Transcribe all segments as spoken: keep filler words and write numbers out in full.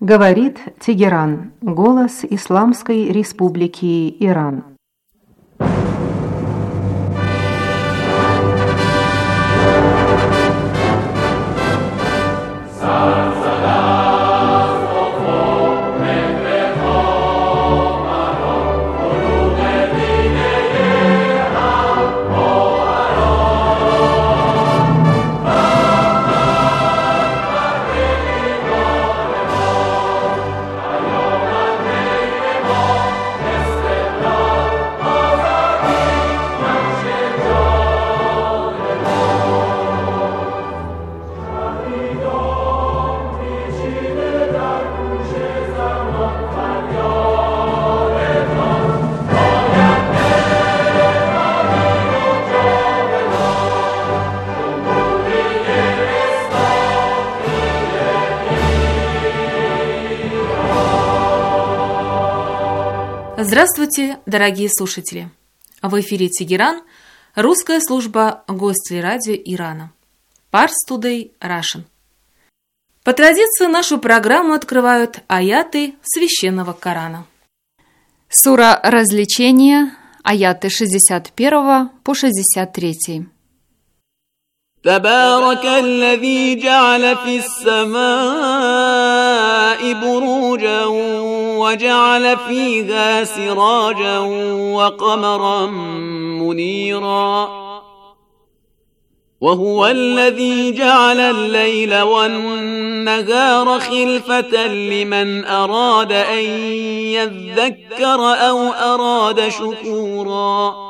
Говорит Тегеран, голос Исламской Республики Иран. Здравствуйте, дорогие слушатели! В эфире Тегеран, русская служба Гостелерадио Ирана. Pars Today Russian. По традиции нашу программу открывают аяты Священного Корана. Сура развлечения, аяты шестьдесят первого по шестьдесят третий. تبارك الذي جعل في السماء بروجا وجعل فيها سراجا وقمرا منيرا وهو الذي جعل الليل والنهار خلفة لمن أراد أن يذكر أو أراد شكورا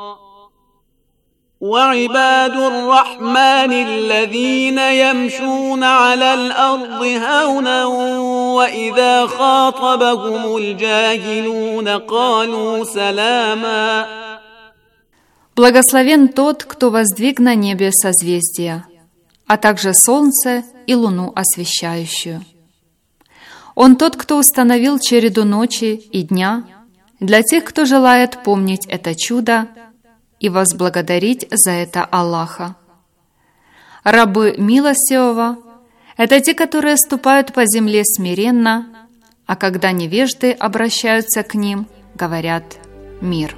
وعباد الرحمن الذين يمشون على الأرض هونا وإذا خاطبهم الجاهلون قالوا سلاما. Благословен тот, кто воздвиг на небе созвездия, а также солнце и луну освещающую. Он тот, кто установил череду ночи и дня для тех, кто желает помнить это чудо и возблагодарить за это Аллаха. Рабы милостивого – это те, которые ступают по земле смиренно, а когда невежды обращаются к ним, говорят «мир».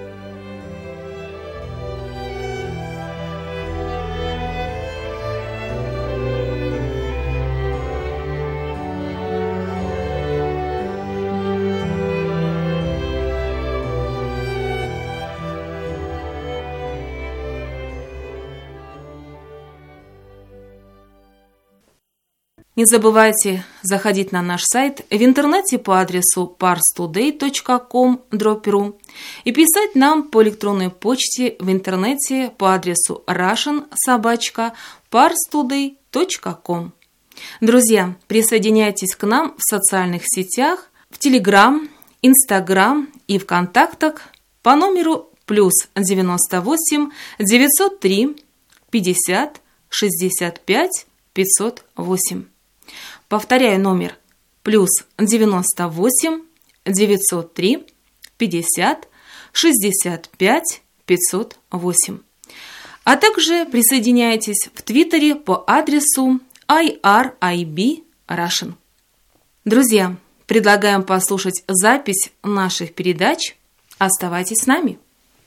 Не забывайте заходить на наш сайт в интернете по адресу pars today точка com дробь ру и писать нам по электронной почте в интернете по адресу russian собака pars today точка com. Друзья, присоединяйтесь к нам в социальных сетях, в Telegram, Instagram и ВКонтактах по номеру плюс девяносто восемь девятьсот три пятьдесят шестьдесят пять пятьсот восемь. Повторяю номер плюс девяносто восемь девятьсот три пятьдесят шестьдесят пять пятьсот восемь. А также присоединяйтесь в Твиттере по адресу ай ар ай би Russian. Друзья, предлагаем послушать запись наших передач. Оставайтесь с нами.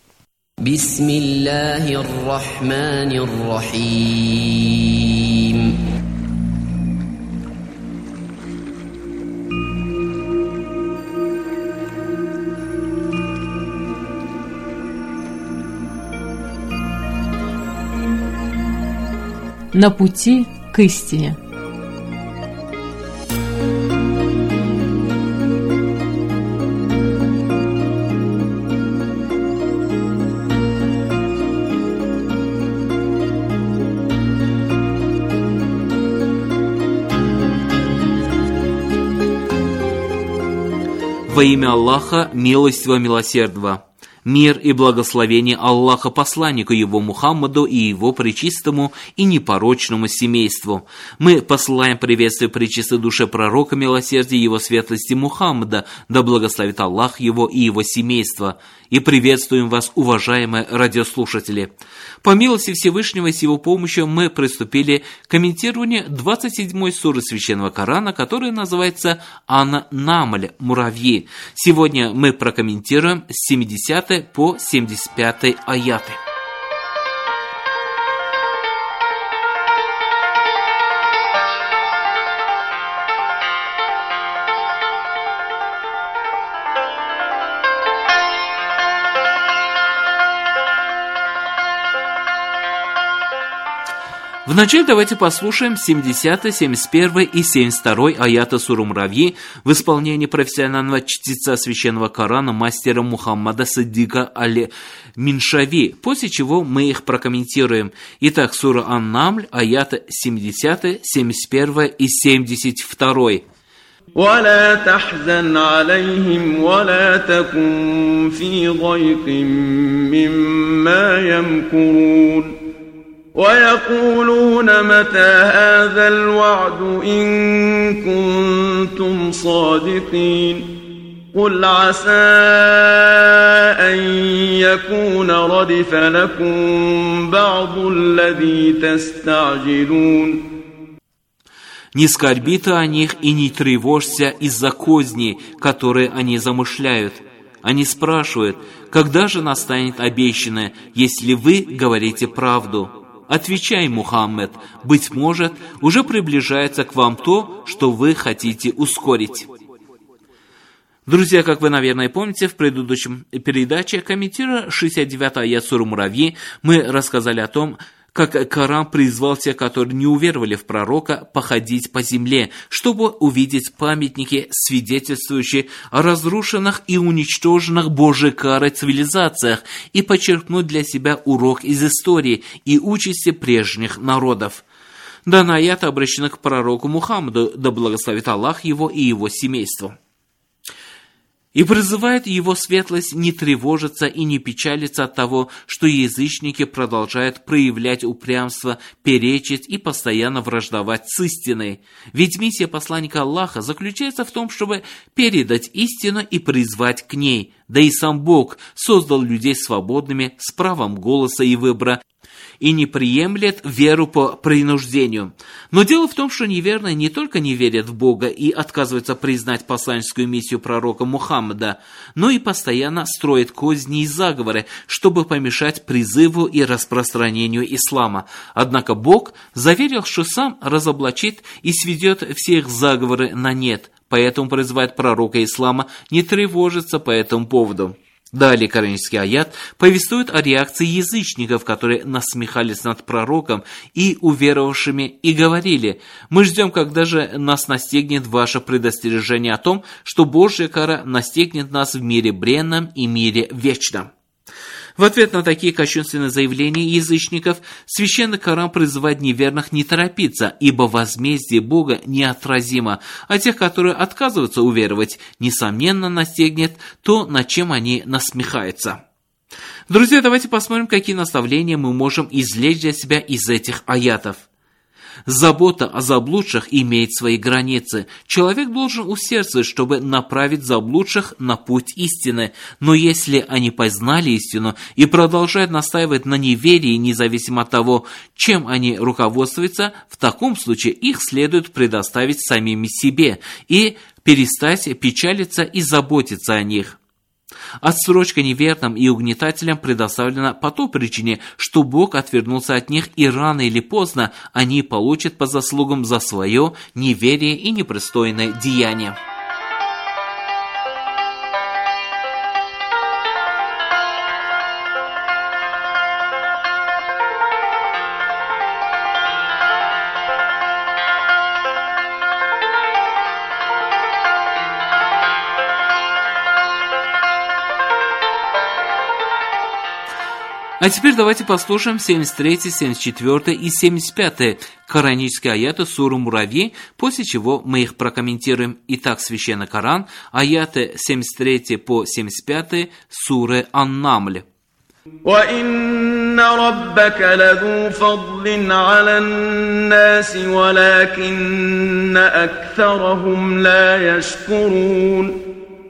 Бисмиллахир-рахманир-рахим. На пути к истине. Во имя Аллаха, милостивого, милосердного. Мир и благословение Аллаха посланнику его Мухаммаду и его пречистому и непорочному семейству. Мы посылаем приветствие пречистой душе пророка милосердия его светлости Мухаммада, да благословит Аллах его и его семейство. И приветствуем вас, уважаемые радиослушатели. По милости Всевышнего и с его помощью мы приступили к комментированию двадцать седьмой суры Священного Корана, которая называется Ан-Намль, муравьи. Сегодня мы прокомментируем с семидесятой по семьдесят пятой аяты. Вначале давайте послушаем семидесятый, семьдесят первый и семьдесят второй аяты суры Муравьи в исполнении профессионального чтеца Священного Корана мастера Мухаммада Саддика Аль-Миншави, после чего мы их прокомментируем. Итак, сура Ан-Намль, аяты семидесятый, семьдесят первый и семьдесят второй. ولا تحزن عليهم ولا تكن في ضيق مما يمكرون ويقولون متى هذا الوعد إن كنتم صادقين قل عسى أن يكون ردف لكم بعض الذي تستعجلون. Не скорби ты о них и не тревожься из-за козней, которые они замышляют. Они спрашивают, когда же настанет обещанное, если вы говорите правду? Отвечай, Мухаммед, быть может, уже приближается к вам то, что вы хотите ускорить. Друзья, как вы, наверное, помните, в предыдущем передаче, комментируя шестьдесят девятый аят суры Муравьи, мы рассказали о том, как Коран призвал тех, которые не уверовали в пророка, походить по земле, чтобы увидеть памятники, свидетельствующие о разрушенных и уничтоженных Божьей карой цивилизациях, и почерпнуть для себя урок из истории и участи прежних народов. Данный аят обращен к пророку Мухаммаду, да благословит Аллах его и его семейство. И призывает его светлость не тревожиться и не печалиться от того, что язычники продолжают проявлять упрямство, перечить и постоянно враждовать с истиной. Ведь миссия посланника Аллаха заключается в том, чтобы передать истину и призвать к ней. Да и сам Бог создал людей свободными, с правом голоса и выбора, и не приемлет веру по принуждению. Но дело в том, что неверные не только не верят в Бога и отказываются признать посланническую миссию пророка Мухаммада, но и постоянно строят козни и заговоры, чтобы помешать призыву и распространению ислама. Однако Бог заверил, что сам разоблачит и сведет все их заговоры на нет, поэтому призывает пророка ислама не тревожиться по этому поводу. Далее коранический аят повествует о реакции язычников, которые насмехались над пророком и уверовавшими и говорили: «Мы ждем, когда же нас настигнет ваше предостережение о том, что Божья кара настигнет нас в мире бренном и мире вечном». В ответ на такие кощунственные заявления язычников, Священный Коран призывает неверных не торопиться, ибо возмездие Бога неотразимо, а тех, которые отказываются уверовать, несомненно настигнет то, над чем они насмехаются. Друзья, давайте посмотрим, какие наставления мы можем извлечь для себя из этих аятов. Забота о заблудших имеет свои границы. Человек должен усердствовать, чтобы направить заблудших на путь истины. Но если они познали истину и продолжают настаивать на неверии, независимо от того, чем они руководствуются, в таком случае их следует предоставить самим себе и перестать печалиться и заботиться о них. Отсрочка неверным и угнетателям предоставлена по той причине, что Бог отвернулся от них, и рано или поздно они получат по заслугам за свое неверие и непристойное деяние. А теперь давайте послушаем семьдесят третий, семьдесят четвёртый и семьдесят пятый коранические аяты суры Муравей, после чего мы их прокомментируем. Итак, Священный Коран, аяты семьдесят три по семьдесят пять суры Ан-Намль. وَإِنَّ رَبَّكَ لَذُو فَضْلٍ عَلَى النَّاسِ وَلَكِنَّ أَكْثَرَهُمْ لَا يَشْكُرُونَ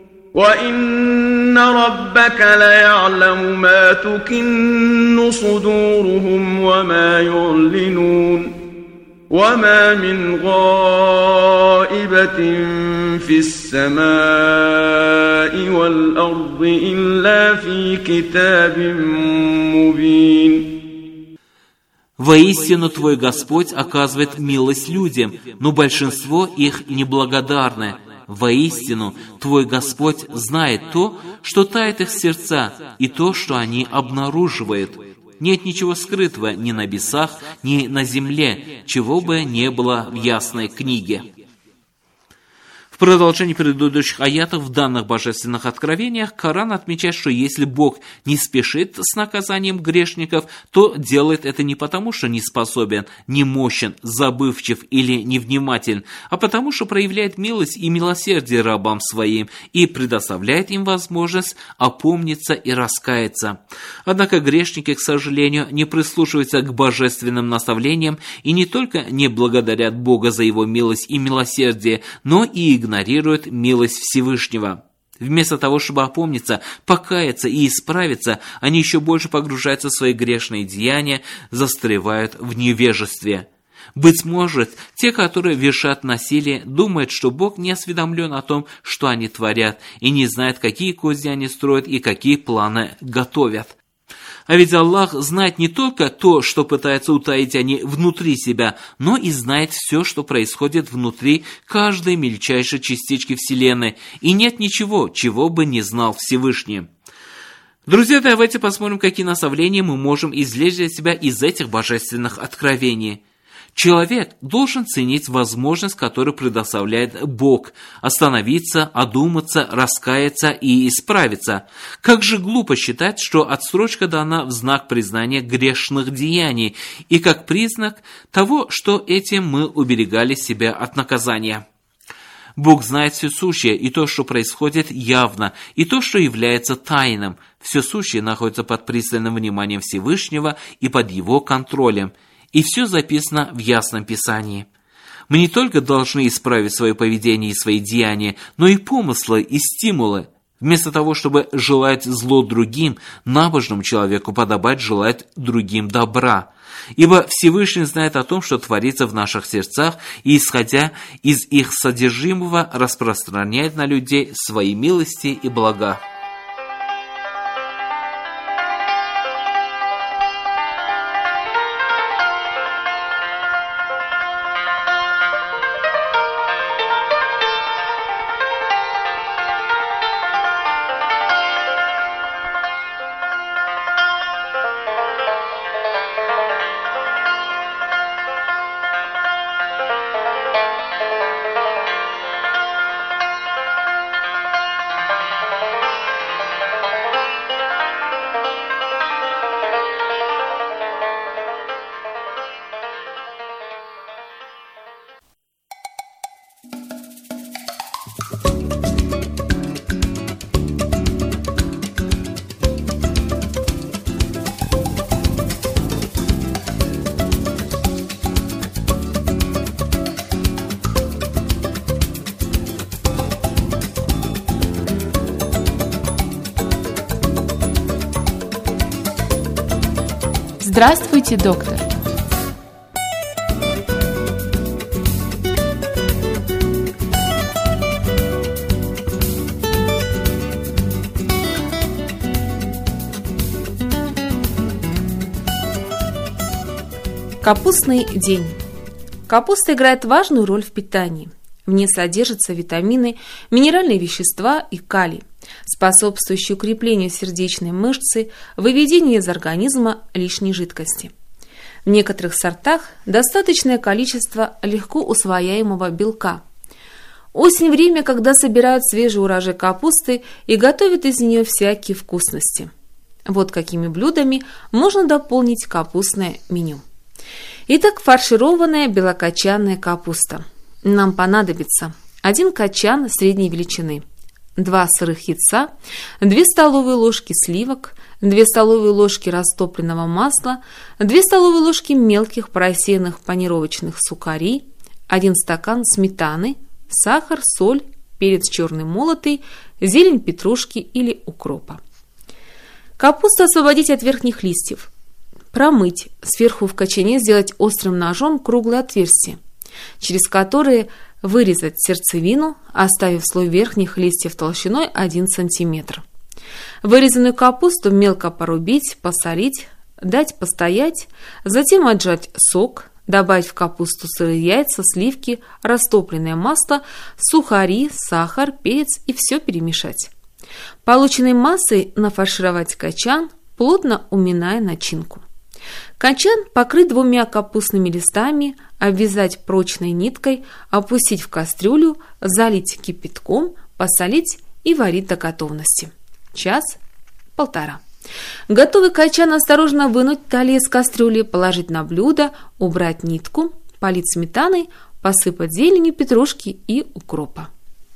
وَإِنَّ رَبَّكَ لَيَعْلَمُ مَا تُكِنُّ صُدُورُهُمْ وَمَا يُعْلِنُونَ وَمَا مِنْ غَائِبَةٍ فِي السَّمَاءِ وَالْأَرْضِ إِلَّا فِي كِتَابٍ مُبِينٍ. Воистину Твой Господь оказывает милость людям, но большинство их неблагодарны. Воистину, Твой Господь знает то, что тает их сердца, и то, что они обнаруживают. Нет ничего скрытого ни на небесах, ни на земле, чего бы не было в ясной книге. В продолжении предыдущих аятов в данных божественных откровениях Коран отмечает, что если Бог не спешит с наказанием грешников, то делает это не потому, что не способен, не мощен, забывчив или невнимателен, а потому, что проявляет милость и милосердие рабам своим и предоставляет им возможность опомниться и раскаяться. Однако грешники, к сожалению, не прислушиваются к божественным наставлениям и не только не благодарят Бога за его милость и милосердие, но и игнорируют игнорируют милость Всевышнего. Вместо того, чтобы опомниться, покаяться и исправиться, они еще больше погружаются в свои грешные деяния, застревают в невежестве. Быть может, те, которые вершат насилие, думают, что Бог не осведомлен о том, что они творят, и не знает, какие козни они строят и какие планы готовят. А ведь Аллах знает не только то, что пытаются утаить они внутри себя, но и знает все, что происходит внутри каждой мельчайшей частички Вселенной, и нет ничего, чего бы не знал Всевышний. Друзья, давайте посмотрим, какие наставления мы можем извлечь для себя из этих божественных откровений. Человек должен ценить возможность, которую предоставляет Бог, остановиться, одуматься, раскаяться и исправиться. Как же глупо считать, что отсрочка дана в знак признания грешных деяний и как признак того, что этим мы уберегали себя от наказания. Бог знает все сущее, и то, что происходит явно, и то, что является тайным. Все сущее находится под пристальным вниманием Всевышнего и под его контролем. И все записано в Ясном Писании. Мы не только должны исправить свое поведение и свои деяния, но и помыслы и стимулы. Вместо того, чтобы желать зло другим, набожному человеку подобает желать другим добра. Ибо Всевышний знает о том, что творится в наших сердцах, и, исходя из их содержимого, распространяет на людей свои милости и блага. Здравствуйте, доктор. Капустный день. Капуста играет важную роль в питании. В ней содержатся витамины, минеральные вещества и калий, способствующие укреплению сердечной мышцы, выведению из организма лишней жидкости. В некоторых сортах достаточное количество легко усвояемого белка. Осень – время, когда собирают свежий урожай капусты и готовят из нее всякие вкусности. Вот какими блюдами можно дополнить капустное меню. Итак, фаршированная белокочанная капуста. Нам понадобится один кочан средней величины, два сырых яйца, две столовые ложки сливок, две столовые ложки растопленного масла, две столовые ложки мелких просеянных панировочных сухарей, один стакан сметаны, сахар, соль, перец черный молотый, зелень петрушки или укропа. Капусту освободить от верхних листьев. Промыть, сверху в кочане сделать острым ножом круглые отверстия, через которые вырезать сердцевину, оставив слой верхних листьев толщиной один сантиметр. Вырезанную капусту мелко порубить, посолить, дать постоять, затем отжать сок, добавить в капусту сырые яйца, сливки, растопленное масло, сухари, сахар, перец и все перемешать. Полученной массой нафаршировать кочан, плотно уминая начинку. Кочан покрыть двумя капустными листами, обвязать прочной ниткой, опустить в кастрюлю, залить кипятком, посолить и варить до готовности. Час-полтора. Готовый кочан осторожно вынуть далее из кастрюли, положить на блюдо, убрать нитку, полить сметаной, посыпать зеленью петрушки и укропа.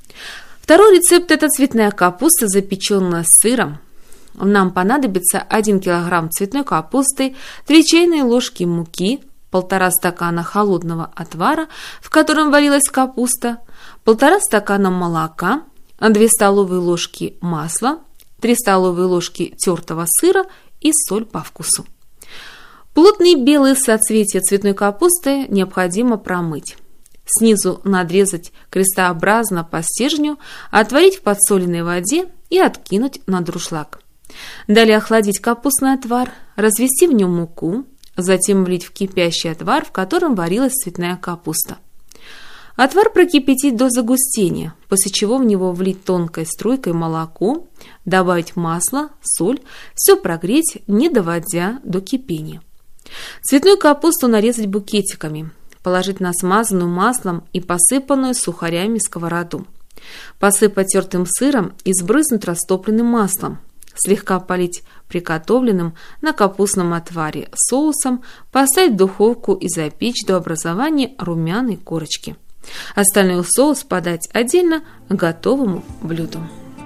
Второй рецепт – это цветная капуста, запеченная с сыром. Нам понадобится один килограмм цветной капусты, три чайные ложки муки, полтора стакана холодного отвара, в котором варилась капуста, полтора стакана молока, две столовые ложки масла, три столовые ложки тертого сыра и соль по вкусу. Плотные белые соцветия цветной капусты необходимо промыть. Снизу надрезать крестообразно по стержню, отварить в подсоленной воде и откинуть на дуршлаг. Далее охладить капустный отвар, развести в нем муку, затем влить в кипящий отвар, в котором варилась цветная капуста. Отвар прокипятить до загустения, после чего в него влить тонкой струйкой молоко, добавить масло, соль, все прогреть, не доводя до кипения. Цветную капусту нарезать букетиками, положить на смазанную маслом и посыпанную сухарями сковороду. Посыпать тертым сыром и сбрызнуть растопленным маслом. Слегка полить приготовленным на капустном отваре соусом, поставить в духовку и запечь до образования румяной корочки. Остальной соус подать отдельно к готовому блюду.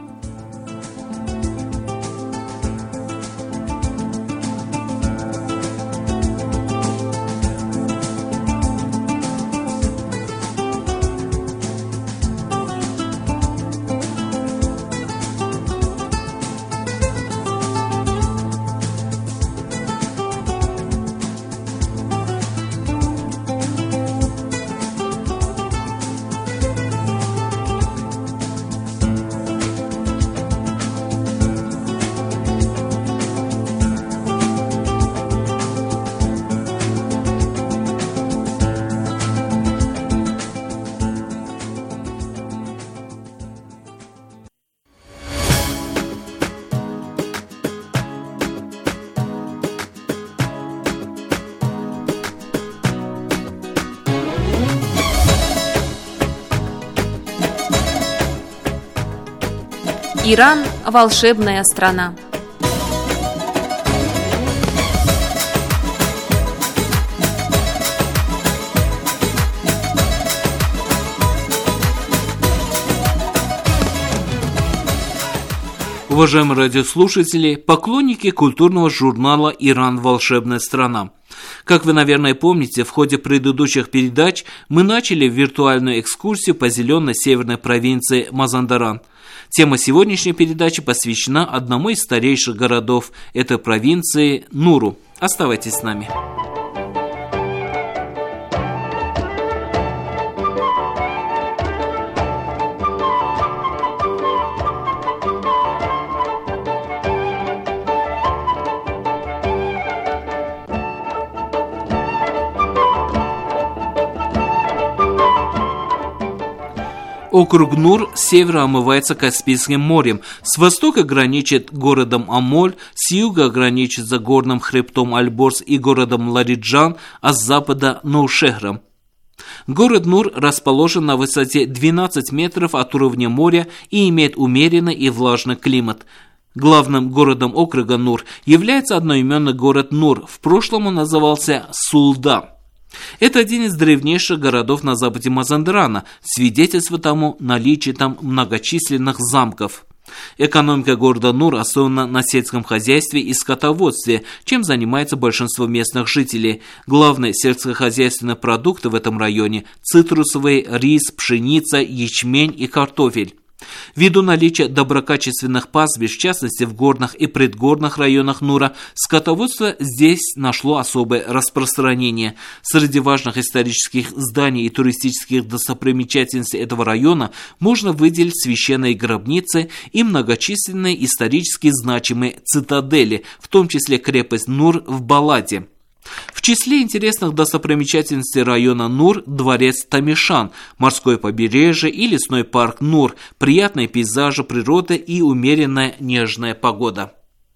Иран – волшебная страна. Уважаемые радиослушатели, поклонники культурного журнала «Иран. Волшебная страна». Как вы, наверное, помните, в ходе предыдущих передач мы начали виртуальную экскурсию по зеленой северной провинции Мазандаран. Тема сегодняшней передачи посвящена одному из старейших городов этой провинции – Нуру. Оставайтесь с нами. Округ Нур с севера омывается Каспийским морем, с востока граничит городом Амоль, с юга граничит за горным хребтом Альборз и городом Лариджан, а с запада – Ноушехром. Город Нур расположен на высоте двенадцать метров от уровня моря и имеет умеренный и влажный климат. Главным городом округа Нур является одноименный город Нур, в прошлом он назывался Сулда. Это один из древнейших городов на западе Мазандарана, свидетельство тому наличие там многочисленных замков. Экономика города Нур основана на сельском хозяйстве и скотоводстве, чем занимается большинство местных жителей. Главные сельскохозяйственные продукты в этом районе – цитрусовые, рис, пшеница, ячмень и картофель. Ввиду наличия доброкачественных пастбищ, в частности в горных и предгорных районах Нура, скотоводство здесь нашло особое распространение. Среди важных исторических зданий и туристических достопримечательностей этого района можно выделить священные гробницы и многочисленные исторически значимые цитадели, в том числе крепость Нур в Баладе. В числе интересных достопримечательностей района Нур – дворец Тамишан, морское побережье и лесной парк Нур, приятные пейзажи природы и умеренная нежная погода.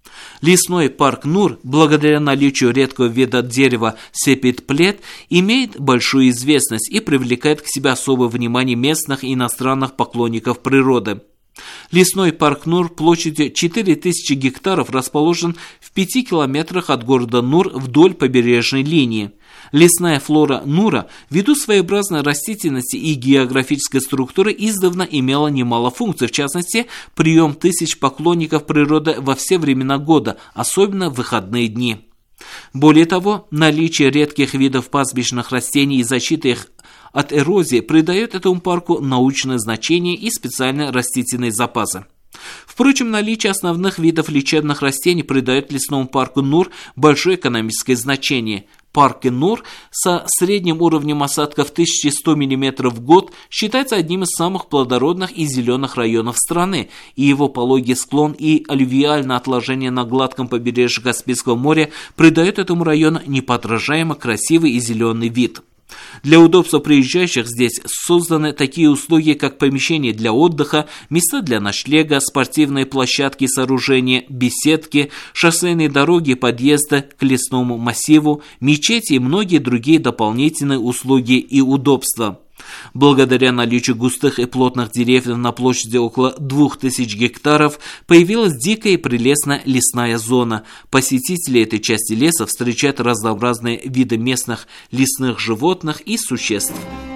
Лесной парк Нур, благодаря наличию редкого вида дерева сепит-плет, имеет большую известность и привлекает к себе особое внимание местных и иностранных поклонников природы. Лесной парк Нур площадью четыре тысячи гектаров расположен в пяти километрах от города Нур вдоль побережной линии. Лесная флора Нура, ввиду своеобразной растительности и географической структуры, издавна имела немало функций, в частности, прием тысяч поклонников природы во все времена года, особенно в выходные дни. Более того, наличие редких видов пастбищных растений и защита их от эрозии придает этому парку научное значение и специальные растительные запасы. Впрочем, наличие основных видов лечебных растений придает лесному парку Нур большое экономическое значение. Парк Нур со средним уровнем осадков тысяча сто миллиметров в год считается одним из самых плодородных и зеленых районов страны, и его пологий склон и аллювиальное отложение на гладком побережье Каспийского моря придают этому району неподражаемо красивый и зеленый вид. Для удобства приезжающих здесь созданы такие услуги, как помещения для отдыха, места для ночлега, спортивные площадки и сооружения, беседки, шоссейные дороги, подъезды к лесному массиву, мечети и многие другие дополнительные услуги и удобства. Благодаря наличию густых и плотных деревьев на площади около двух тысяч гектаров появилась дикая и прелестная лесная зона. Посетители этой части леса встречают разнообразные виды местных лесных животных и существ.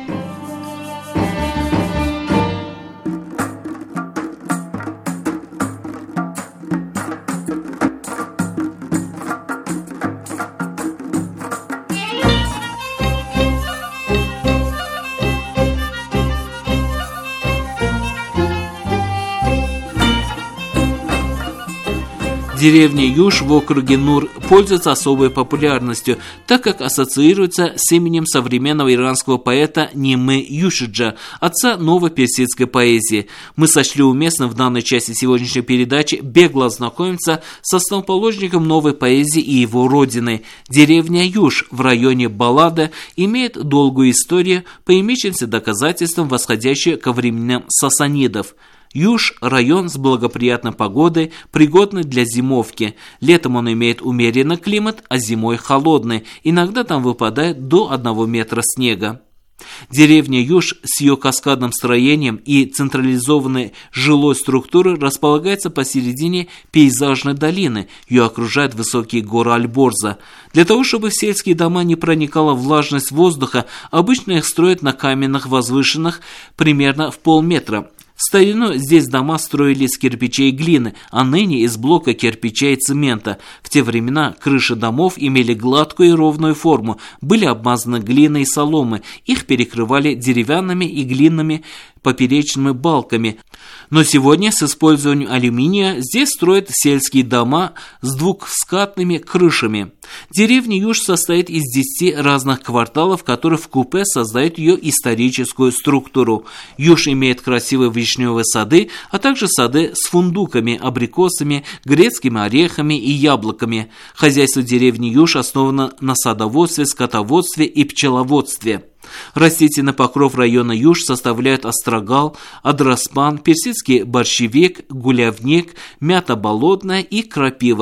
Деревня Юж в округе Нур пользуется особой популярностью, так как ассоциируется с именем современного иранского поэта Нимы Юшиджа, отца новой персидской поэзии. Мы сочли уместным в данной части сегодняшней передачи бегло ознакомиться с основоположником новой поэзии и его родиной. Деревня Юж в районе Балада имеет долгую историю, по имеющимся доказательствам восходящую ко временам сасанидов. Юж – район с благоприятной погодой, пригодный для зимовки. Летом он имеет умеренный климат, а зимой холодный. Иногда там выпадает до одного метра снега. Деревня Юж с ее каскадным строением и централизованной жилой структурой располагается посередине пейзажной долины. Ее окружают высокие горы Альборза. Для того, чтобы в сельские дома не проникала влажность воздуха, обычно их строят на каменных возвышенных примерно в полметра. В старину здесь дома строили из кирпичей и глины, а ныне из блока кирпича и цемента. В те времена крыши домов имели гладкую и ровную форму, были обмазаны глиной и соломой, их перекрывали деревянными и глиняными поперечными балками. Но сегодня с использованием алюминия здесь строят сельские дома с двухскатными крышами. Деревня Юж состоит из десяти разных кварталов, которые вкупе создают ее историческую структуру. Юж имеет красивые вишневые сады, а также сады с фундуками, абрикосами, грецкими орехами и яблоками. Хозяйство деревни Юж основано на садоводстве, скотоводстве и пчеловодстве. Растительный покров района Юж составляют острогал, адроспан, персидский борщевик, гулявник, мята болотная и крапива.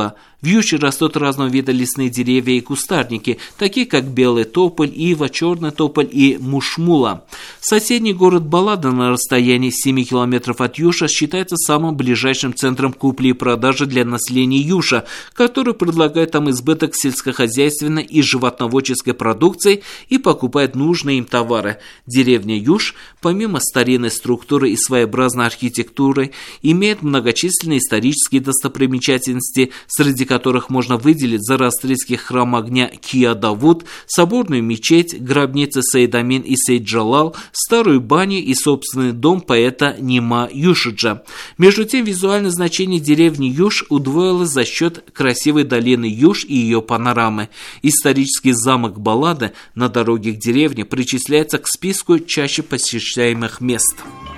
В Юше растут разного вида лесные деревья и кустарники, такие как белый тополь, ива, черный тополь и мушмула. Соседний город Балада на расстоянии семи километров от Юша считается самым ближайшим центром купли и продажи для населения Юша, который предлагает там избыток сельскохозяйственной и животноводческой продукции и покупает нужные им товары. Деревня Юш, помимо старинной структуры и своеобразной архитектуры, имеет многочисленные исторические достопримечательности, среди которых можно выделить зороастрийский храм огня Кия-Давуд, соборную мечеть, гробницы Сейд-Амин и Сейд-Джалал, старую баню и собственный дом поэта Нима Юшиджа. Между тем, визуальное значение деревни Юш удвоилось за счет красивой долины Юш и ее панорамы. Исторический замок Балада на дороге к деревне причисляется к списку чаще посещаемых мест.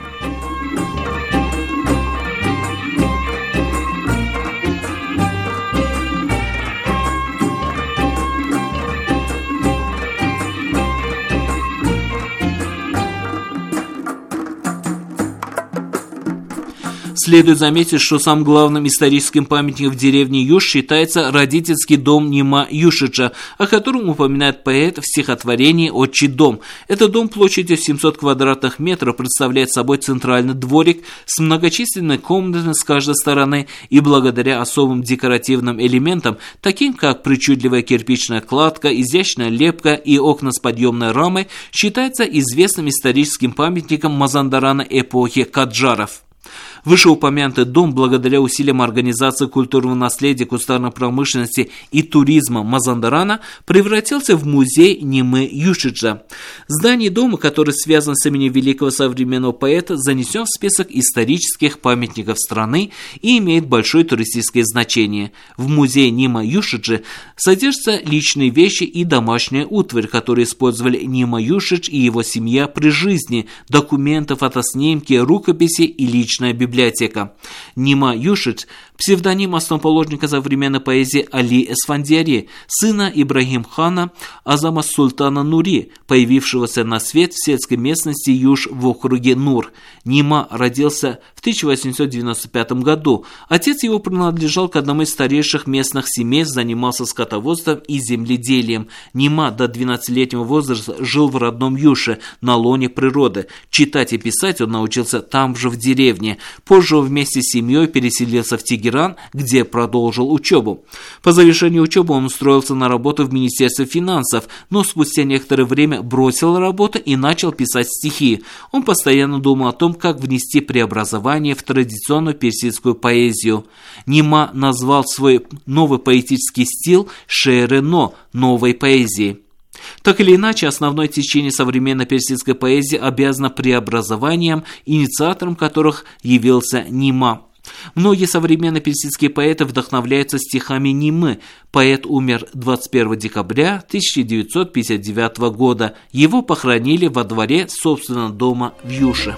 Следует заметить, что самым главным историческим памятником в деревне Юш считается родительский дом Нима Юшиджа, о котором упоминает поэт в стихотворении «Отчий дом». Этот дом площадью семьсот квадратных метров представляет собой центральный дворик с многочисленными комнатами с каждой стороны и благодаря особым декоративным элементам, таким как причудливая кирпичная кладка, изящная лепка и окна с подъемной рамой, считается известным историческим памятником Мазандарана эпохи Каджаров. Вышеупомянутый дом, благодаря усилиям организации культурного наследия, кустарной промышленности и туризма Мазандарана, превратился в музей Нимы Юшиджа. Здание дома, который связан с именем великого современного поэта, занесен в список исторических памятников страны и имеет большое туристическое значение. В музее Нима Юшиджи содержатся личные вещи и домашняя утварь, которые использовали Нима Юшидж и его семья при жизни, документы, фотоснимки, рукописи и личная библиотека. Библиотека. Нима Юшидж – псевдоним основоположника современной поэзии Али Эсфандиари, сына Ибрагим хана Азама Султана Нури, появившегося на свет в сельской местности Юш в округе Нур. Нима родился в тысяча восемьсот девяносто пятом году. Отец его принадлежал к одному из старейших местных семей, занимался скотоводством и земледелием. Нима до двенадцатилетнего возраста жил в родном Юше, на лоне природы. Читать и писать он научился там же, в деревне. Позже он вместе с семьей переселился в Тегеран, где продолжил учебу. По завершении учебы он устроился на работу в Министерстве финансов, но спустя некоторое время бросил работу и начал писать стихи. Он постоянно думал о том, как внести преобразование в традиционную персидскую поэзию. Нима назвал свой новый поэтический стиль шеэр-э-но – новой поэзии. Так или иначе, основное течение современной персидской поэзии обязано преобразованиям, инициатором которых явился Нима. Многие современные персидские поэты вдохновляются стихами Нимы. Поэт умер двадцать первого декабря тысяча девятьсот пятьдесят девятого года. Его похоронили во дворе собственного дома в Юше.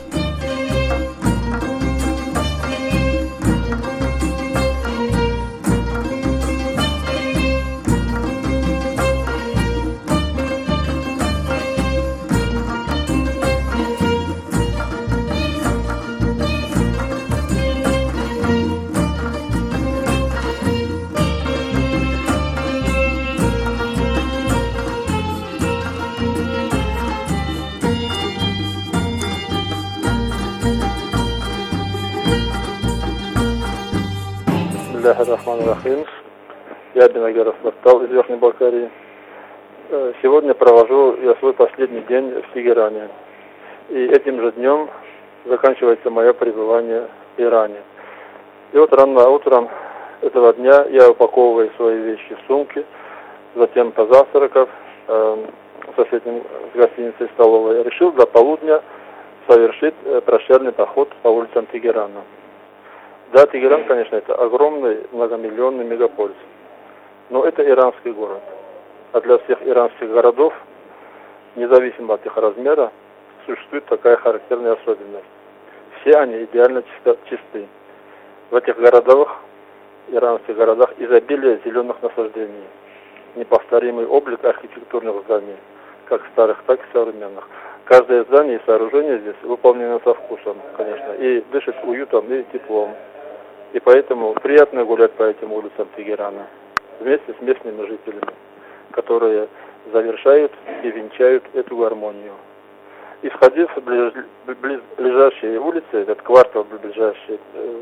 Бисмиллахир-рахманир-рахим. Я Бинагеров Бартал из Верхней Балкарии. Сегодня провожу я свой последний день в Тегеране. И этим же днем заканчивается мое пребывание в Иране. И вот рано утром этого дня я упаковываю свои вещи в сумки, затем позавтракав э, в соседнем с гостиницей столовой, решил до полудня совершить э, прощальный поход по улицам Тегерана. Да, Тегеран, конечно, это огромный многомиллионный мегаполис, но это иранский город. А для всех иранских городов, независимо от их размера, существует такая характерная особенность. Все они идеально чисты. В этих городах, иранских городах, изобилие зеленых насаждений, неповторимый облик архитектурных зданий, как старых, так и современных. Каждое здание и сооружение здесь выполнено со вкусом, конечно, и дышит уютом и теплом. И поэтому приятно гулять по этим улицам Тегерана вместе с местными жителями, которые завершают и венчают эту гармонию. Исходив в ближ... ближ... ближайшие улицы, этот квартал ближайший,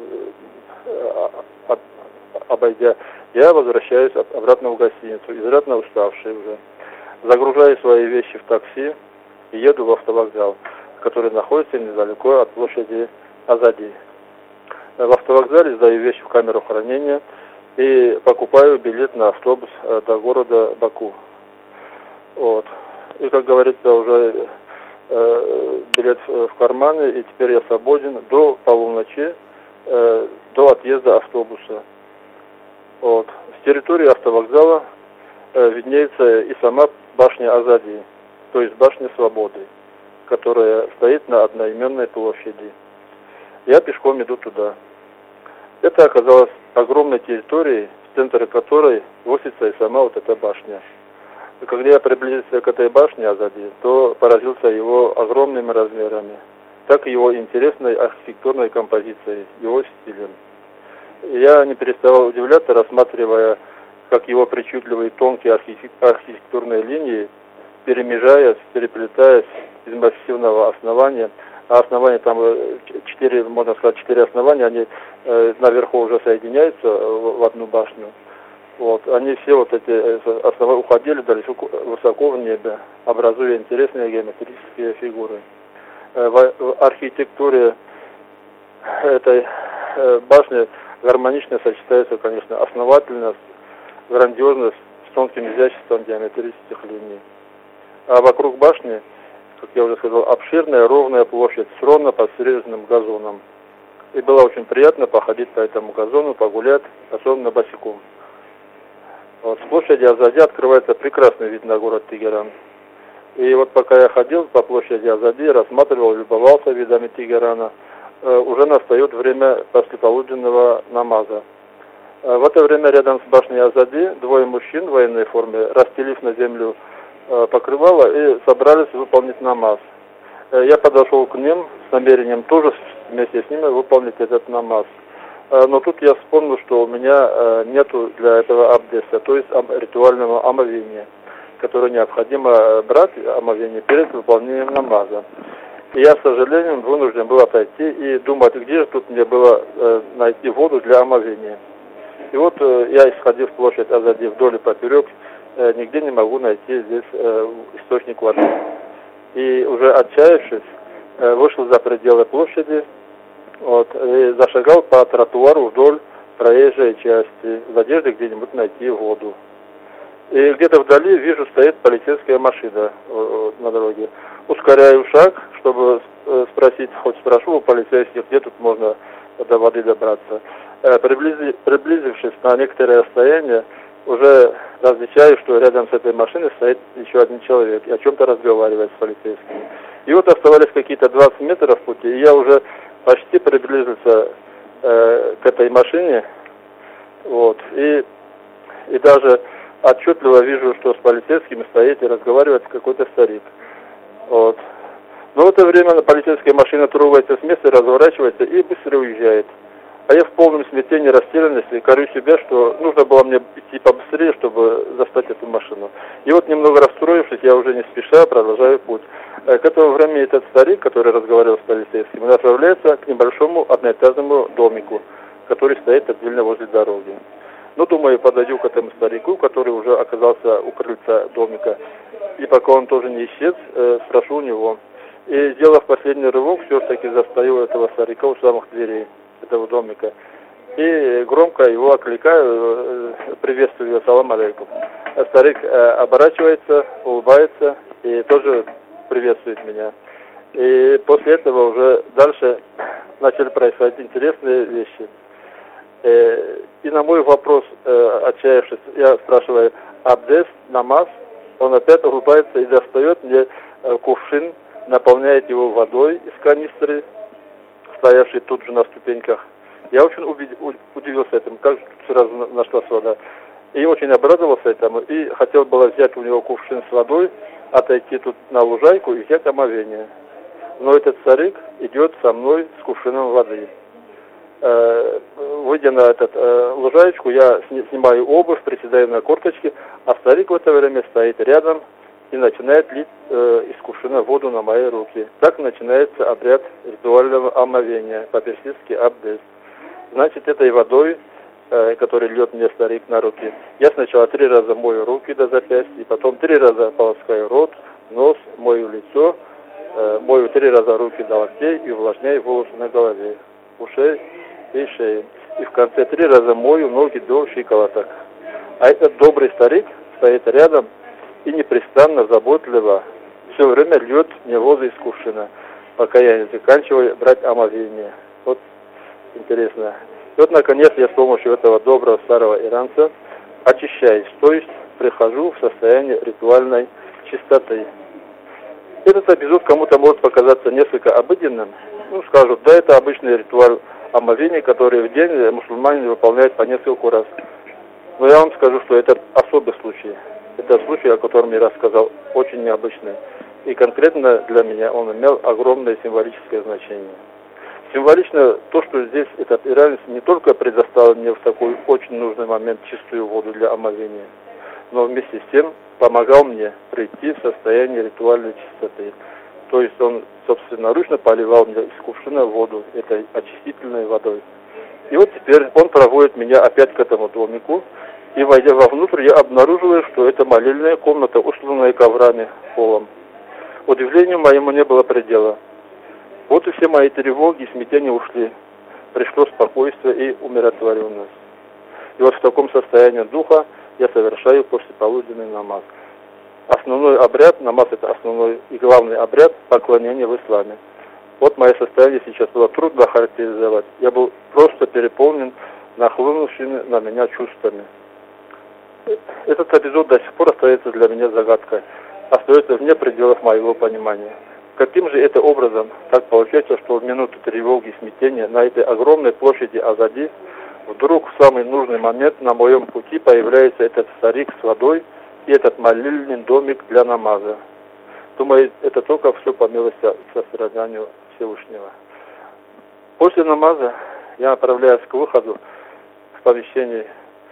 э, об... обойдя, я возвращаюсь обратно в гостиницу, изрядно уставший уже. Загружаю свои вещи в такси и еду в автовокзал, который находится недалеко от площади Азади. В автовокзале сдаю вещи в камеру хранения и покупаю билет на автобус до города Баку. Вот. И, как говорится, уже э, билет в кармане, и теперь я свободен до полуночи, э, до отъезда автобуса. Вот. С территории автовокзала э, виднеется и сама башня Азади, то есть башня Свободы, которая стоит на одноименной площади. Я пешком иду туда. Это оказалось огромной территорией, в центре которой высится и сама вот эта башня. И когда я приблизился к этой башне Азади, то поразился его огромными размерами, так и его интересной архитектурной композицией, его стилем. И я не переставал удивляться, рассматривая, как его причудливые тонкие архитектурные линии, перемежаясь, переплетаясь из массивного основания, а основания там четыре, можно сказать, четыре основания, они э, наверху уже соединяются в, в одну башню. Вот, они все вот эти основания уходили далеко, высоко в небе, образуя интересные геометрические фигуры. Э, в, в архитектуре этой э, башни гармонично сочетается, конечно, основательность, грандиозность с тонким изяществом геометрических линий. А вокруг башни, как я уже сказал, обширная ровная площадь с ровно подстриженным газоном. И было очень приятно походить по этому газону, погулять, особенно босиком. Вот, с площади Азади открывается прекрасный вид на город Тегеран. И вот пока я ходил по площади Азади, рассматривал, любовался видами Тегерана, э, уже настает время послеполуденного намаза. Э, в это время рядом с башней Азади двое мужчин в военной форме, расстелив на землю покрывало, и собрались выполнить намаз. Я подошел к ним с намерением тоже вместе с ними выполнить этот намаз. Но тут я вспомнил, что у меня нету для этого абдеста, то есть ритуального омовения, которое необходимо брать омовение перед выполнением намаза. И я, к сожалению, вынужден был отойти и думать, где же тут мне было найти воду для омовения. И вот я, исходив площадь Азади вдоль и поперек, нигде не могу найти здесь э, источник воды. И уже отчаявшись, э, вышел за пределы площади, вот, и зашагал по тротуару вдоль проезжей части, в надежде где-нибудь найти воду. И где-то вдали вижу, стоит полицейская машина э, на дороге. Ускоряю шаг, чтобы э, спросить, хоть спрошу у полицейских, где тут можно до воды добраться. Э, приблизи, приблизившись на некоторое расстояние, уже различаю, что рядом с этой машиной стоит еще один человек и о чем-то разговаривает с полицейскими. И вот оставались какие-то двадцать метров пути, и я уже почти приблизился э, к этой машине, вот, и, и даже отчетливо вижу, что с полицейскими стоит и разговаривает какой-то старик. Вот. Но в это время полицейская машина трогается с места, разворачивается и быстро уезжает. А я в полном смятении, растерянности корю себя, что нужно было мне идти побыстрее, чтобы застать эту машину. И вот, немного расстроившись, я уже не спеша продолжаю путь. К этому времени этот старик, который разговаривал с полицейским, направляется к небольшому одноэтажному домику, который стоит отдельно возле дороги. Ну, думаю, подойду к этому старику, который уже оказался у крыльца домика. И пока он тоже не исчез, спрошу у него. И, сделав последний рывок, все-таки застаю этого старика у самых дверей этого домика. И громко его окликаю, приветствую его, салам алейкум. Старик оборачивается, улыбается и тоже приветствует меня. И после этого уже дальше начали происходить интересные вещи. И на мой вопрос, отчаявшись, я спрашиваю, абдес, намаз, он опять улыбается и достает мне кувшин, наполняет его водой из канистры, стоявший тут же на ступеньках. Я очень удивился этому, как же тут сразу нашлась вода. И очень обрадовался этому, и хотел было взять у него кувшин с водой, отойти тут на лужайку и взять омовение. Но этот старик идет со мной с кувшином воды. Э, выйдя на этот э, лужаечку, я снимаю обувь, приседаю на корточки, а старик в это время стоит рядом и начинает лить э, из кувшина воду на мои руки. Так начинается обряд ритуального омовения, по-персидски абдес. Значит, этой водой, э, которую льет мне старик на руки, я сначала три раза мою руки до запястья, потом три раза полоскаю рот, нос, мою лицо, э, мою три раза руки до локтей и увлажняю волосы на голове, ушей и шеи. И в конце три раза мою ноги до щиколоток. А этот добрый старик стоит рядом и непрестанно, заботливо все время льет мне воду из кувшина, пока я не заканчиваю брать омовение. Вот интересно. И вот, наконец, я с помощью этого доброго старого иранца очищаюсь, то есть прихожу в состояние ритуальной чистоты. Этот эпизод кому-то может показаться несколько обыденным. Ну, скажут, да, это обычный ритуал омовения, который в день мусульмане выполняют по несколько раз. Но я вам скажу, что это особый случай. Это случай, о котором я рассказал, очень необычный. И конкретно для меня он имел огромное символическое значение. Символично то, что здесь этот иранец не только предоставил мне в такой очень нужный момент чистую воду для омовения, но вместе с тем помогал мне прийти в состояние ритуальной чистоты. То есть он собственноручно поливал мне из кувшина воду, этой очистительной водой. И вот теперь он проводит меня опять к этому домику, и, войдя вовнутрь, я обнаруживаю, что это молельная комната, устланная коврами, полом. Удивлению моему не было предела. Вот и все мои тревоги и смятения ушли. Пришло спокойствие и умиротворенность. И вот в таком состоянии духа я совершаю послеполуденный намаз. Основной обряд, намаз это основной и главный обряд поклонения в исламе. Вот мое состояние сейчас было трудно характеризовать. Я был просто переполнен нахлынувшими на меня чувствами. Этот эпизод до сих пор остается для меня загадкой, остается вне пределов моего понимания. Каким же это образом так получается, что в минуту тревоги и смятения на этой огромной площади Азади вдруг в самый нужный момент на моем пути появляется этот старик с водой и этот молельный домик для намаза. Думаю, это только все по милости и состраданию Всевышнего. После намаза я направляюсь к выходу в помещении,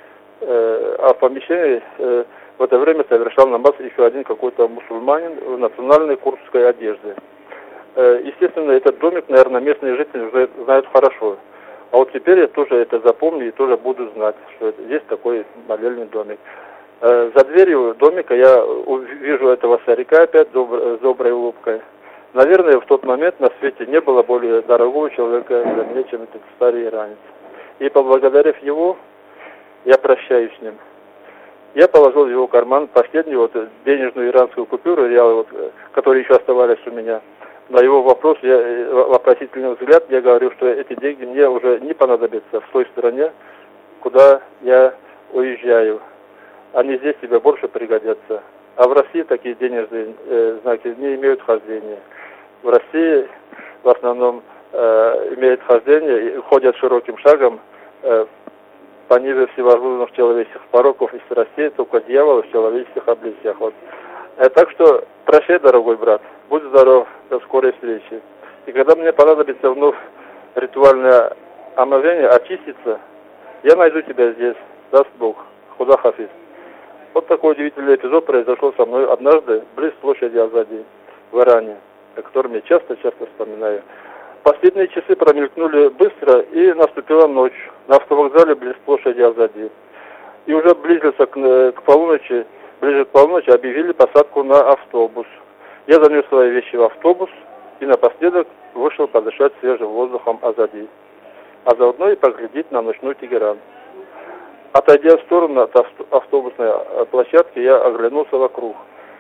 э, а в помещении э, в это время совершал намаз еще один какой-то мусульманин в национальной курдской одежде. Э, естественно, этот домик, наверное, местные жители уже знают хорошо. А вот теперь я тоже это запомню и тоже буду знать, что это, есть такой молельный домик. Э, за дверью домика я вижу этого старика опять добр, с доброй улыбкой. Наверное, в тот момент на свете не было более дорогого человека для меня, чем этот старый иранец. И поблагодарив его, я прощаюсь с ним. Я положил в его карман последнюю вот денежную иранскую купюру, реалы, вот, которые еще оставались у меня. На его вопрос, я, вопросительный взгляд, я говорю, что эти деньги мне уже не понадобятся в той стране, куда я уезжаю. Они здесь тебе больше пригодятся. А в России такие денежные э, знаки не имеют хождения. В России в основном э, имеют хождение и ходят широким шагом э, пониже всевозможных человеческих пороков и страстей, только дьявола в человеческих обличиях. Вот. Э, так что прощай, дорогой брат, будь здоров, до скорой встречи. И когда мне понадобится вновь ритуальное омовение, очиститься, я найду тебя здесь, даст Бог. Худа хафиз. Вот такой удивительный эпизод произошел со мной однажды близ площади Азади в Иране, о котором я часто-часто вспоминаю. Последние часы промелькнули быстро, и наступила ночь на автовокзале близ площади Азади. И уже близился к, к полуночи, ближе к полуночи объявили посадку на автобус. Я занес свои вещи в автобус и напоследок вышел подышать свежим воздухом Азади, а заодно и поглядеть на ночной Тегеран. Отойдя в сторону от автобусной площадки, я оглянулся вокруг.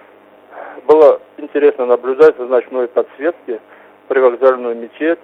Было интересно наблюдать в ночной подсветке привокзальную мечеть,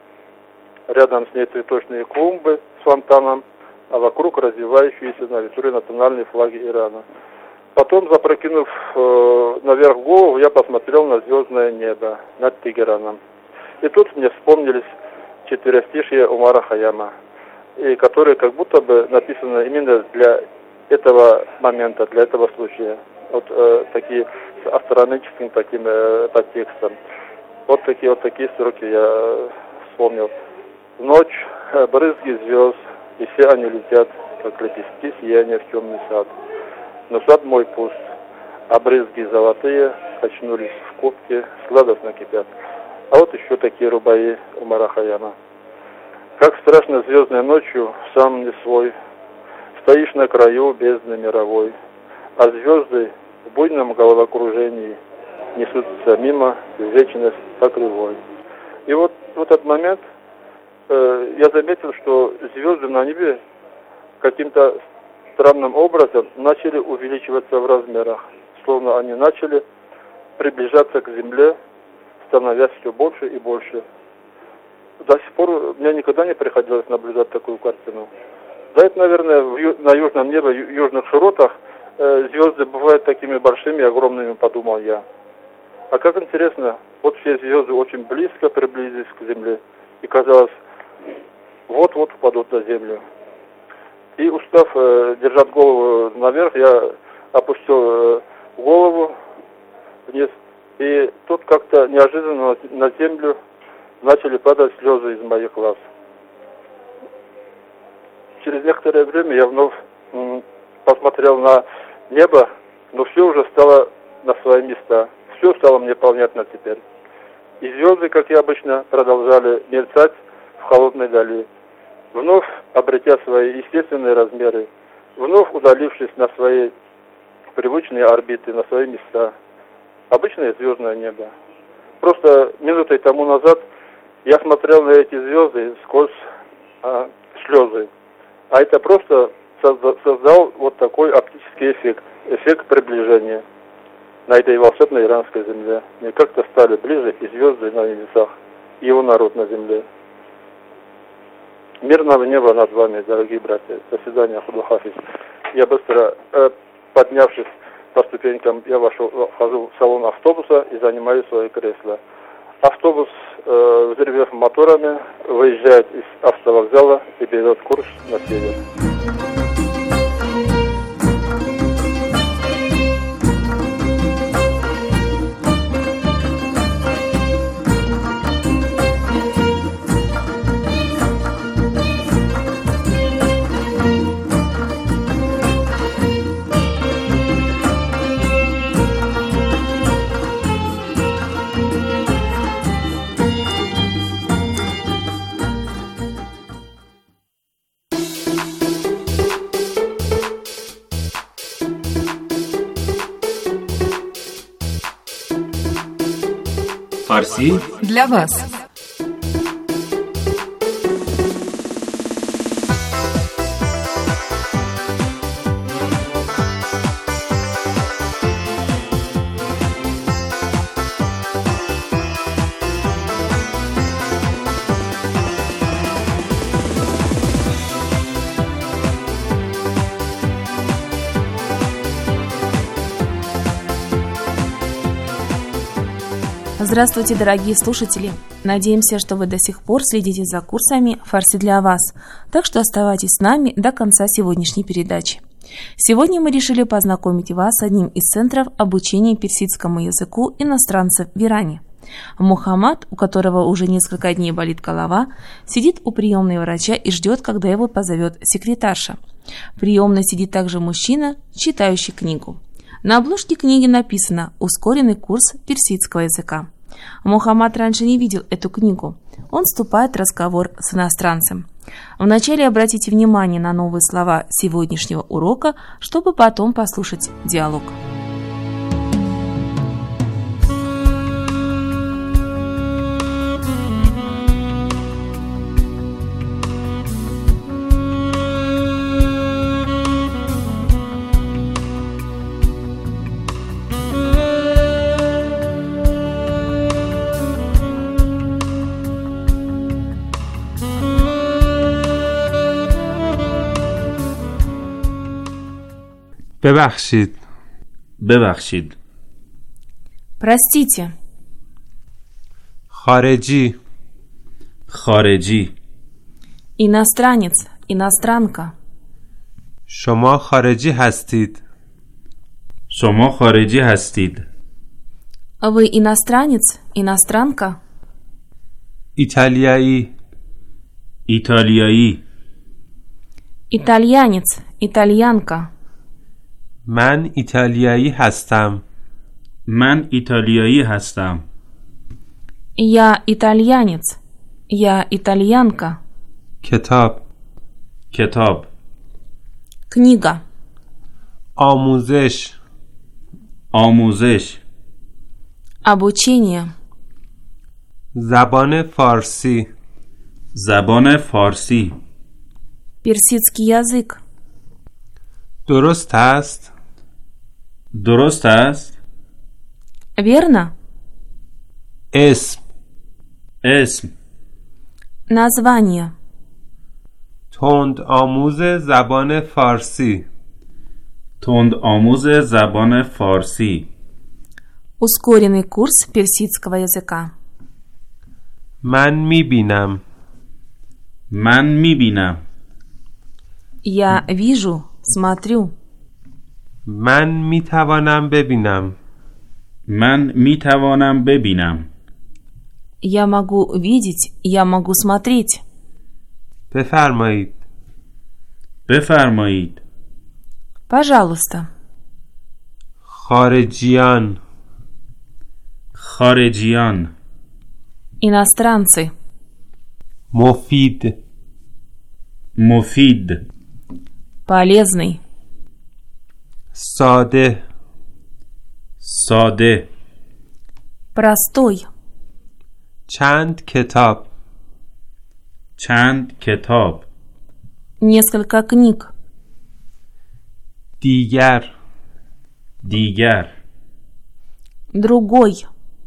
рядом с ней цветочные клумбы с фонтаном, а вокруг развивающиеся на ветру национальные флаги Ирана. Потом, запрокинув э, наверх голову, я посмотрел на звездное небо над Тегераном. И тут мне вспомнились четверостишие Умара Хайяма, и которые как будто бы написаны именно для этого момента, для этого случая. Вот э, такие с астрономическим таким э, подтекстом. Вот такие вот такие строки я вспомнил. Ночь брызги звезд, и все они летят, как лепестки сияния в темный сад. Но сад мой пуст, а брызги золотые качнулись в кубке, сладостно кипят. А вот еще такие рубаи Умара Хайяма. Как страшно звездной ночью, сам не свой, стоишь на краю бездны мировой, а звезды в буйном головокружении несутся мимо, вечность по кривой. И вот в этот момент э, я заметил, что звезды на небе каким-то странным образом начали увеличиваться в размерах, словно они начали приближаться к земле, становясь все больше и больше. До сих пор мне никогда не приходилось наблюдать такую картину. Да, это, наверное, в ю- на южном небе, ю- южных широтах э, звезды бывают такими большими, огромными, подумал я. А как интересно, вот все звезды очень близко приблизились к земле, и казалось, вот-вот упадут на землю. И устав э, держать голову наверх, я опустил э, голову вниз, и тут как-то неожиданно на землю начали падать слезы из моих глаз. Через некоторое время я вновь м, посмотрел на небо, но все уже стало на свои места. Все стало мне понятно теперь. И звезды, как и обычно, продолжали мерцать в холодной дали, вновь обретя свои естественные размеры, вновь удалившись на свои привычные орбиты, на свои места. Обычное звездное небо. Просто минутой тому назад я смотрел на эти звезды сквозь а, слезы. А это просто созда- создал вот такой оптический эффект, эффект приближения на этой волшебной иранской земле. Мне как-то стали ближе и звезды на небесах, и его народ на земле. Мирного неба над вами, дорогие братья. До свидания, Худу Хафиз. Я быстро, э, поднявшись по ступенькам, я вошел, вхожу в салон автобуса и занимаю свое кресло. Автобус, э, взрывев моторами, выезжает из автовокзала и берет курс на север. Фарси для вас. Здравствуйте, дорогие слушатели! Надеемся, что вы до сих пор следите за курсами «Фарси для вас», так что оставайтесь с нами до конца сегодняшней передачи. Сегодня мы решили познакомить вас с одним из центров обучения персидскому языку иностранцев в Иране. Мухаммад, у которого уже несколько дней болит голова, сидит у приемной врача и ждет, когда его позовет секретарша. В приемной сидит также мужчина, читающий книгу. На обложке книги написано «Ускоренный курс персидского языка». Мухаммад раньше не видел эту книгу. Он вступает в разговор с иностранцем. Вначале обратите внимание на новые слова сегодняшнего урока, чтобы потом послушать диалог. ببخشید ببخشید Простите. خارجی خارجی Иностранец, иностранка. شما خارجی هستید شما خارجی هستید Вы иностранец, иностранка? ایتالیایی ایتالیایی. Итальянец, итальянка. من ایتالیایی هستم. من ایتالیایی هستم. Я итальянец, я итальянка. کتاب. کتاب. Книга. آموزش. آموزش. Обучение. زبان فارسی. زبان فارسی. Персидский язык. درست است؟ درست است؟ Верно? اسم. اسم. Название. تند آموز زبان فارسی. تند آموز زبان فارسی. Ускоренный курс персидского языка. من میبینم. من میبینم. Я вижу, смотрю. من میتوانم ببینم. من میتوانم ببینم. Я могу видеть, я могу смотреть. بفرمایید. بفرمایید. Пожалуйста. خارجیان. خارجیان. Иностранцы. مفید. مفید. Полезный. ساده. ساده. Простой. چند کتاب. چند کتاب. Несколько книг. دیگر. دیگر. Другой.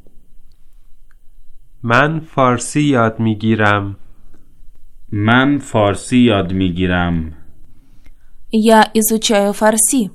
من فارسی یاد میگیرم. من فارسی یاد میگیرم. Я изучаю фарси.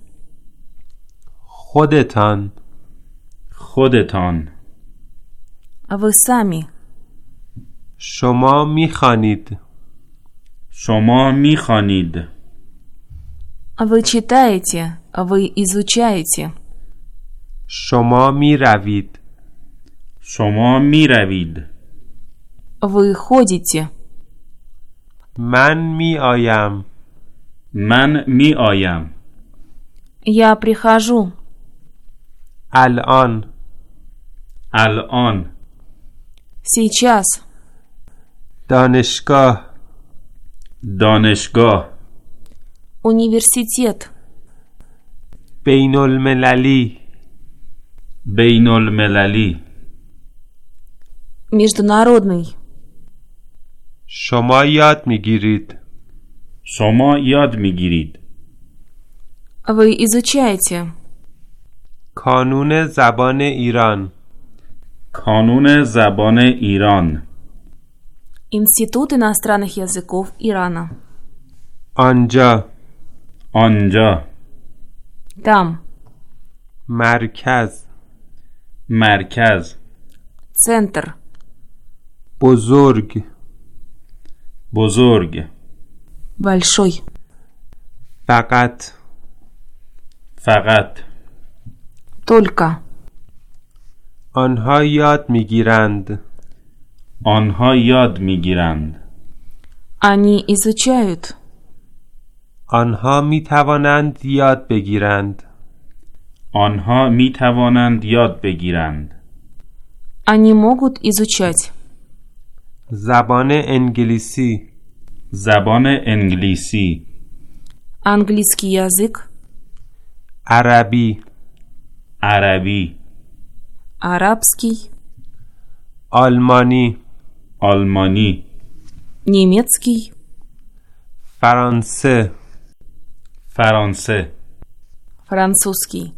خودتان. خودتان. Вы сами. شما میخوانید. شما میخوانید. Вы читаете, вы изучаете. شما میروید. شما میروید. Вы ходите. من میآیم. من میآیم. Я прихожу. الان. الان. Сейчас. دانشگاه. دانشگاه. Университет. بین المللی. بین المللی. Международный. شما یاد میگیرید. شما یاد میگیرید. Вы изучаете. کانون زبان ایران. کانون زبان ایران. Институт иностранных языков Ирана. آنجا. آنجا. Там. مرکز. مرکز. Центр. بزرگ. بزرگ. Большой. فقط. فقط. Только. آنها یاد میگیرند. آنها یاد میگیرند. Они изучают. آنها میتوانند یاد بگیرند. آنها میتوانند یاد بگیرند. Они могут изучать. زبان انگلیسی. زبان انگلیسی. Английский язык. عربی. عربی. Арабский. آلمانی. آلمانی. Немецкий. فرانسه. فرانسه. Французский.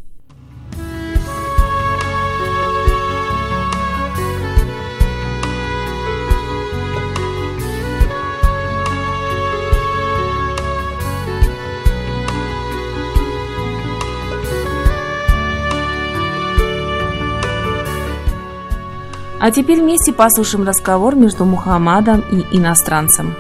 А теперь вместе послушаем разговор между Мухаммадом и иностранцем.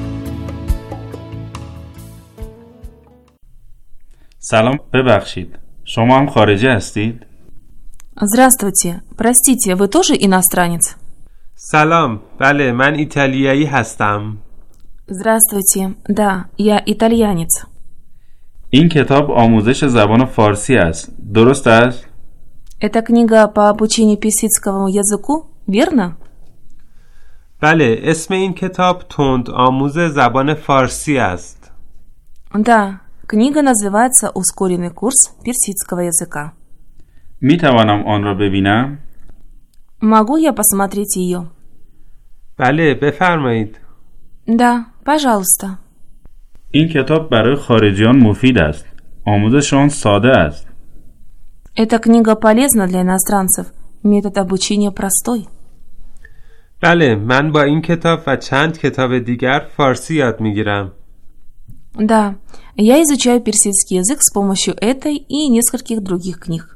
سلام، ببخشید. شما هم خارجی هستید؟ Здравствуйте. Простите, вы тоже иностранец? سلام، بله من ایتالیایی هستم. Здравствуйте. Да, я итальянец. این کتاب آموزش زبان فارسی است. درست است؟ Это книга по обучению персидскому языку, верно? بله، اسم این کتاب تند آموز زبان فارسی است. Да, книга называется «Ускоренный курс персидского языка». می توانم آن را ببینم؟ Могу я посмотреть ее? بله، بفرمایید. Да, пожалуйста. این کتاب برای خارجیان مفید است. آموزش آن ساده است. Эта книга полезна для иностранцев. Метод обучения простой. بله، من با این کتاب و چند کتاب دیگر فارسی یاد میگیرم. Да, я изучаю персидский язык с помощью этой и нескольких других книг.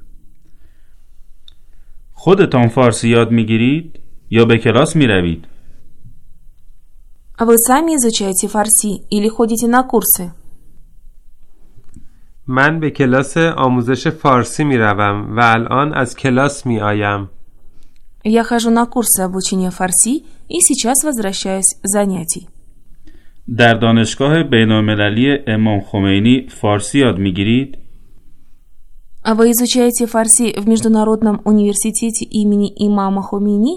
خودتان فارسی یاد میگیرید یا به کلاس میروید؟ А вы сами изучаете фарси или ходите на курсы? من به کلاس آموزش فارسی می روم و الان از کلاس می آیم. Я хожу на курсы обучения фарси и сейчас возвращаюсь с занятий. در دانشگاه بین‌المللی امام خمینی فارسی یاد میگیرید؟ А вы изучаете фарси в Международном университете имени имама Хомейни?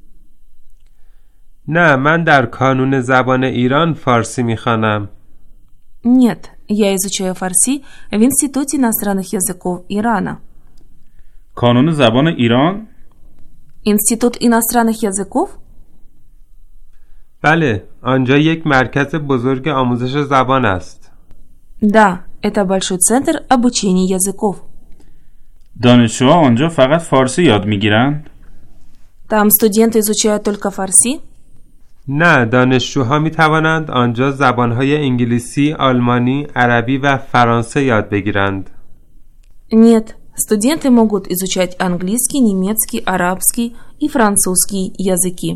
نه، من در کانون زبان ایران فارسی می خوانم. Нет, я изучаю фарси в Институте иностранных языков Ирана. کانون زبان ایران؟ Институт иностранных языков? بله، آنجا یک مرکز بزرگ آموزش زبان است. Да, это большой центр обучения языков. دانشجوها آنجا فقط فارسی یاد میگیرند؟ Там студенты изучают только фарси? نه، донишҷӯҳо میتوانند آنجا زبانهای انگلیسی، آلمانی، عربی و فرانسه یاد بگیرند. Нет, студенты могут изучать английский, немецкий, арабский и французский языки.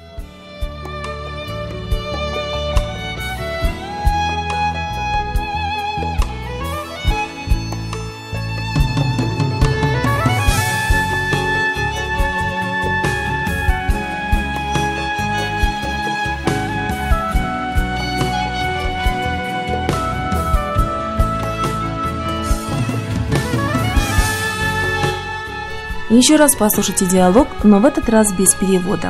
Еще раз послушайте диалог, но в этот раз без перевода.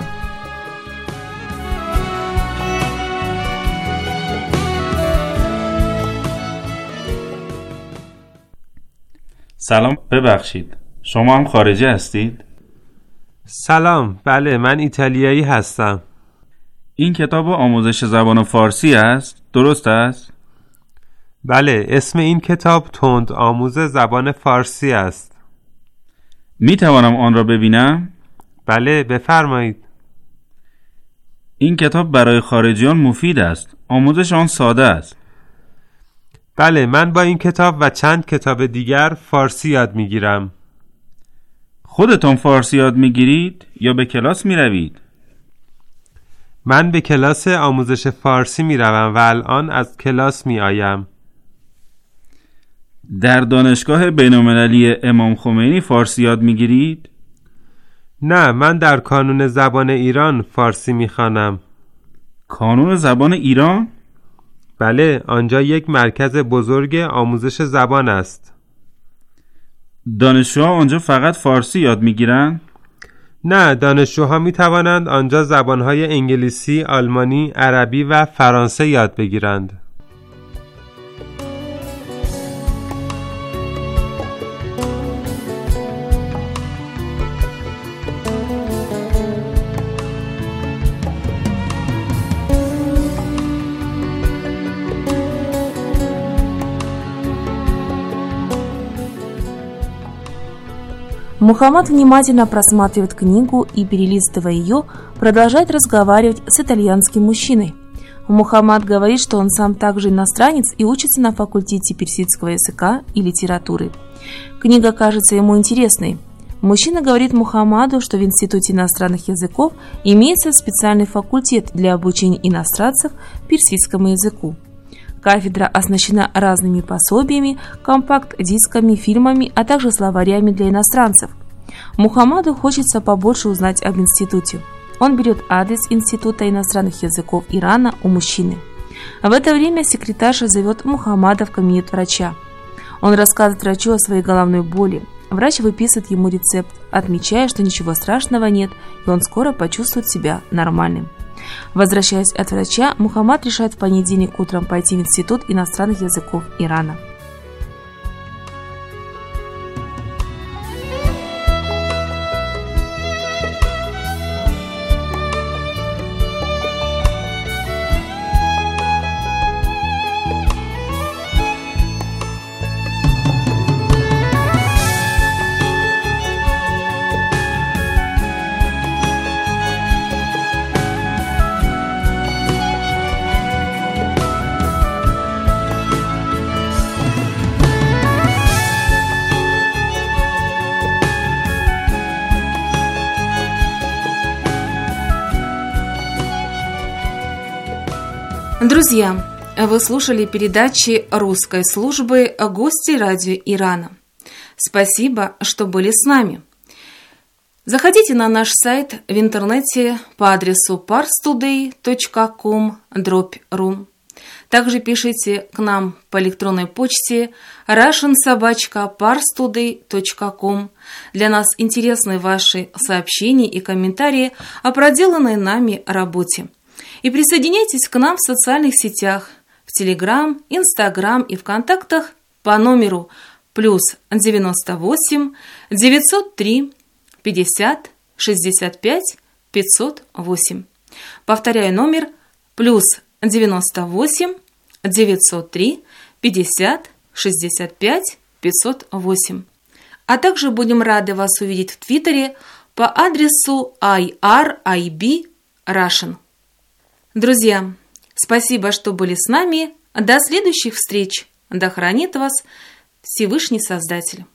سلام، ببخشید. شما هم خارجی هستید؟ سلام، بله من ایتالیایی هستم. این کتاب آموزش زبان فارسی است؟ درست است؟ بله، اسم این کتاب تند آموز زبان فارسی است. می توانم آن را ببینم؟ بله، بفرمایید. این کتاب برای خارجیان مفید است. آموزش آن ساده است. بله، من با این کتاب و چند کتاب دیگر فارسی یاد می گیرم. خودتان فارسی یاد می گیرید یا به کلاس می روید؟ من به کلاس آموزش فارسی می روم و الان از کلاس می آیم. در دانشگاه بین‌المللی امام خمینی فارسی یاد می گیرید؟ نه، من در کانون زبان ایران فارسی می خوانم. کانون زبان ایران؟ بله، آنجا یک مرکز بزرگ آموزش زبان است. دانشجوها آنجا فقط فارسی یاد می گیرند؟ نه، دانشجوها می توانند آنجا زبانهای انگلیسی، آلمانی، عربی و فرانسه یاد بگیرند. Мухаммад внимательно просматривает книгу и, перелистывая ее, продолжает разговаривать с итальянским мужчиной. Мухаммад говорит, что он сам также иностранец и учится на факультете персидского языка и литературы. Книга кажется ему интересной. Мужчина говорит Мухаммаду, что в Институте иностранных языков имеется специальный факультет для обучения иностранцев персидскому языку. Кафедра оснащена разными пособиями, компакт-дисками, фильмами, а также словарями для иностранцев. Мухаммаду хочется побольше узнать об институте. Он берет адрес Института иностранных языков Ирана у мужчины. В это время секретарша зовет Мухаммада в кабинет врача. Он рассказывает врачу о своей головной боли. Врач выписывает ему рецепт, отмечая, что ничего страшного нет, и он скоро почувствует себя нормальным. Возвращаясь от врача, Мухаммад решает в понедельник утром пойти в Институт иностранных языков Ирана. Друзья, вы слушали передачи русской службы «Гости радио Ирана». Спасибо, что были с нами. Заходите на наш сайт в интернете по адресу парстудей точка ком дробь ру. Также пишите к нам по электронной почте russian собака парстудей точка ком. Для нас интересны ваши сообщения и комментарии о проделанной нами работе. И присоединяйтесь к нам в социальных сетях, в Телеграм, Инстаграм и ВКонтактах по номеру плюс девяносто восемь девятьсот три пятьдесят шестьдесят пять пятьсот восемь. Повторяю номер плюс девяносто восемь девятьсот три пятьдесят шестьдесят пять пятьсот восемь. А также будем рады вас увидеть в Твиттере по адресу ай ар ай би Russian. Друзья, спасибо, что были с нами. До следующих встреч. Да хранит вас Всевышний Создатель.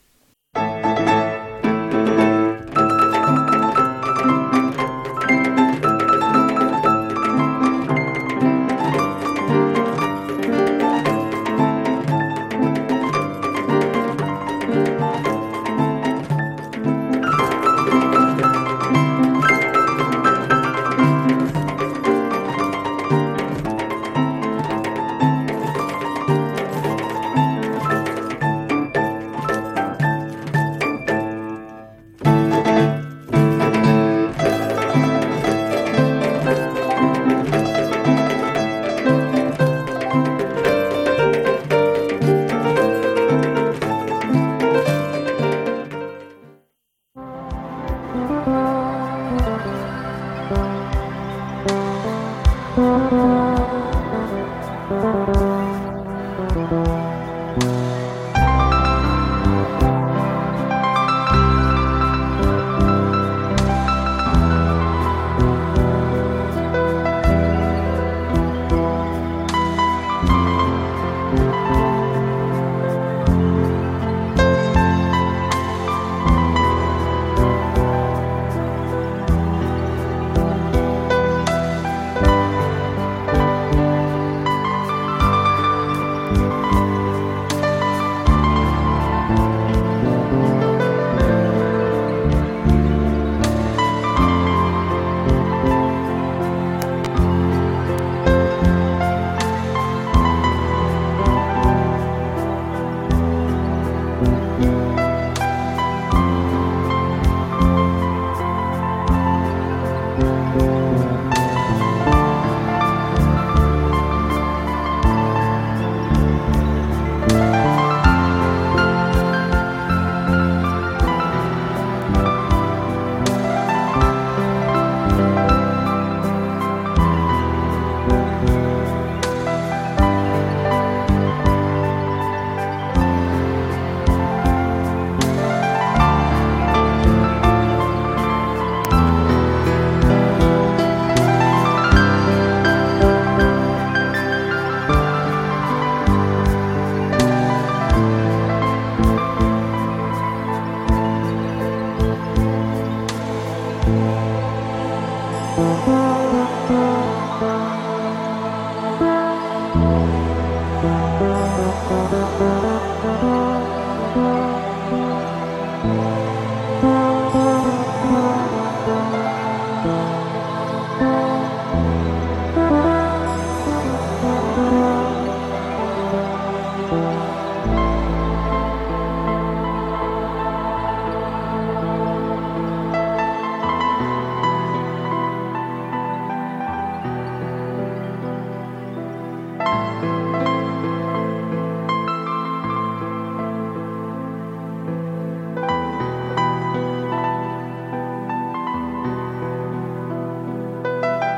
Thank you.